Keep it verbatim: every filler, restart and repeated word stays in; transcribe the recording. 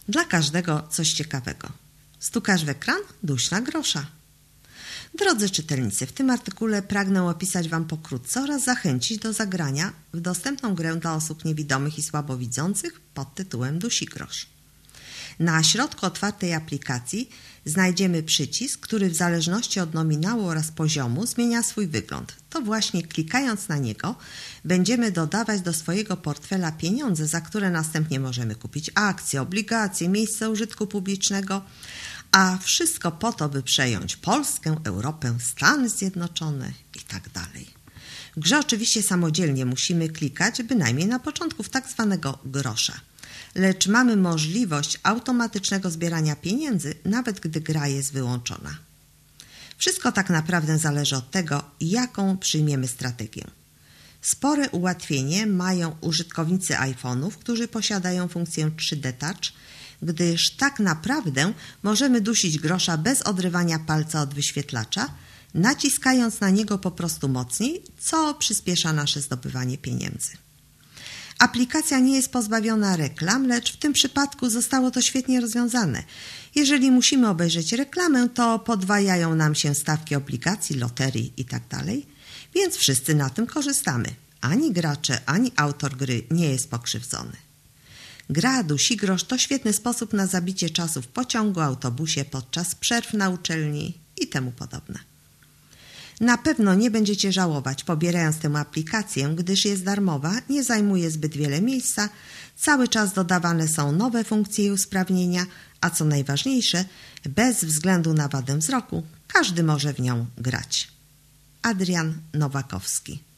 Dla każdego coś ciekawego. Stukasz w ekran? Duś na grosza. Drodzy czytelnicy, w tym artykule pragnę opisać Wam pokrótce oraz zachęcić do zagrania w dostępną grę dla osób niewidomych i słabowidzących pod tytułem Dusi grosz. Na środku otwartej aplikacji znajdziemy przycisk, który w zależności od nominału oraz poziomu zmienia swój wygląd. To właśnie klikając na niego będziemy dodawać do swojego portfela pieniądze, za które następnie możemy kupić akcje, obligacje, miejsce użytku publicznego, a wszystko po to, by przejąć Polskę, Europę, Stany Zjednoczone i tak dalej. W grze oczywiście samodzielnie musimy klikać, bynajmniej na początku, w tak zwanego grosza. Lecz mamy możliwość automatycznego zbierania pieniędzy, nawet gdy gra jest wyłączona. Wszystko tak naprawdę zależy od tego, jaką przyjmiemy strategię. Spore ułatwienie mają użytkownicy iPhone'ów, którzy posiadają funkcję trzy D Touch, gdyż tak naprawdę możemy dusić grosza bez odrywania palca od wyświetlacza, naciskając na niego po prostu mocniej, co przyspiesza nasze zdobywanie pieniędzy. Aplikacja nie jest pozbawiona reklam, lecz w tym przypadku zostało to świetnie rozwiązane. Jeżeli musimy obejrzeć reklamę, to podwajają nam się stawki obligacji, loterii itd., więc wszyscy na tym korzystamy. Ani gracze, ani autor gry nie jest pokrzywdzony. Gra Dusi grosz to świetny sposób na zabicie czasu w pociągu, autobusie, podczas przerw na uczelni i temu podobne. Na pewno nie będziecie żałować, pobierając tę aplikację, gdyż jest darmowa, nie zajmuje zbyt wiele miejsca, cały czas dodawane są nowe funkcje i usprawnienia, a co najważniejsze, bez względu na wadę wzroku, każdy może w nią grać. Adrian Nowakowski.